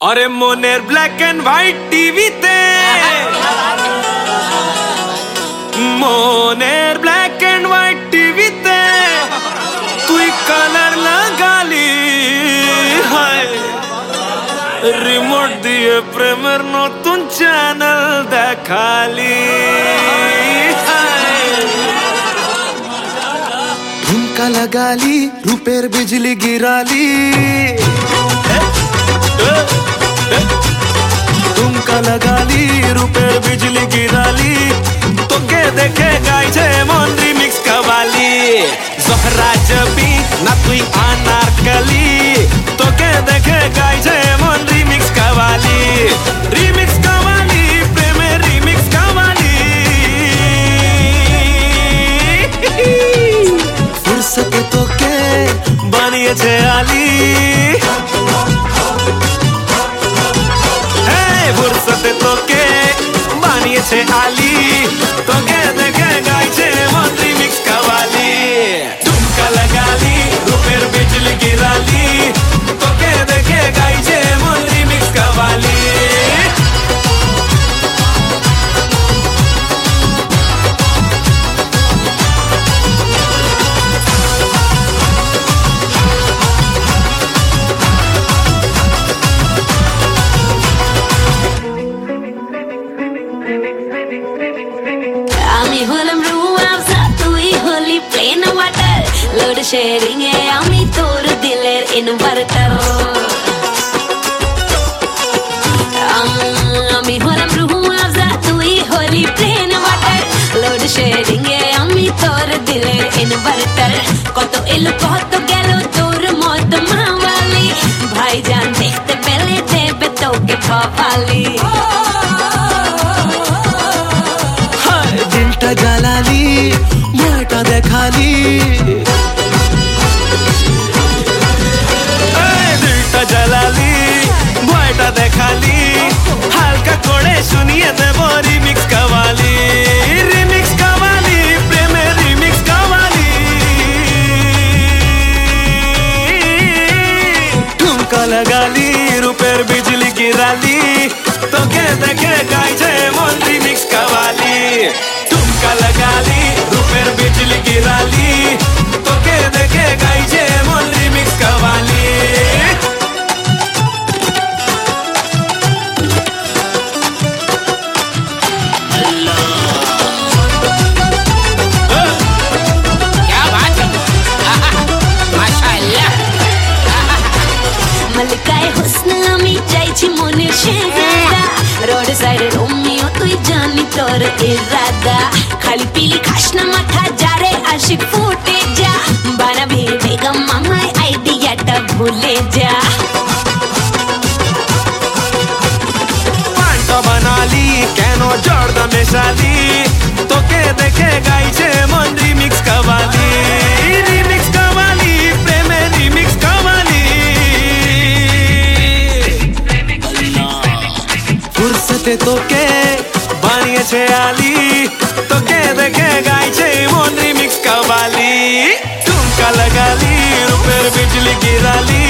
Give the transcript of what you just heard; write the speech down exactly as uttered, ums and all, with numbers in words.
আরে মনের black and white টিভিতে মনের ব্ল্যাক এন্ড হোয়াইট টিভিতে তুই কালার লাগালি হায় রিমোট দিয়ে প্রেমের নতুন চ্যানেল দেখালি ঝুমকা লাগালি রূপের বিজলি গিরালি झुमका लगाली रूपेर बिजली गिराली तोके देखे गाइछे मन रिमिक्स कवाली जोहरा जबी ना तुई अनारकली तोके देखे गाइछे मन रिमिक्स कवाली रिमिक्स कवाली प्रेमे रिमिक्स कवाली फुर्सत तोके बानिয়েছে आली फुर्सते तोके बानिয়েছে आली तोके देखे गाइछे मन रिमिक्स कवाली झुमका लगाली रूपेर बिजली गिराली तोके देखे गाइछे मन रिमिक्स कवाली लोड शेयरिंग है आमी तोर दिलेर इनवर्टर आमी होलम रुहु आजा तुई होली प्लेन वाटर लोड शेयरिंग है आमी तोर दिलेर इनवर्टर कत एलो कत गेलो तोर मत मावाली भाईजान देखते पहले देबे तोके पावाली हाय दिलटा জ্বালালি মনটা দেখালি जलाली भयटा देखाली हल्का कोड़े सुनिए देबो रिमिक्स कवाली रिमिक्स कवाली प्रेमे रिमिक्स कवाली झुमका लगाली रूपेर बिजली गिराली तोके देखे गाइछे मन रिमिक्स कवाली झुमका लगाली रूपेर बिजली गिराली तोके देखे गाइछे मन रिमिक्स कवाली मलिकाए हुस्न आमी जाइछि मनेर शेजादा रोड साइड रोमियो तुई जानी तोर इरादा खाली पीली खासना माथा जारे आशिक फुटे जा बाना भी बेगम मामाय आइडियाटा भूले जा पांटा बनाली केनो जर्द मेशाली तोके देखे गाइछे मन रिमिक्स कवाली रिमिक्स कवाली प्रेमे रिमिक्स कवाली फुर्सते तोके बानिয়েছে आली तोके देखे गाइछे मन रिमिक्स कवाली झुमका लगाली रूपेर बिजली गिराली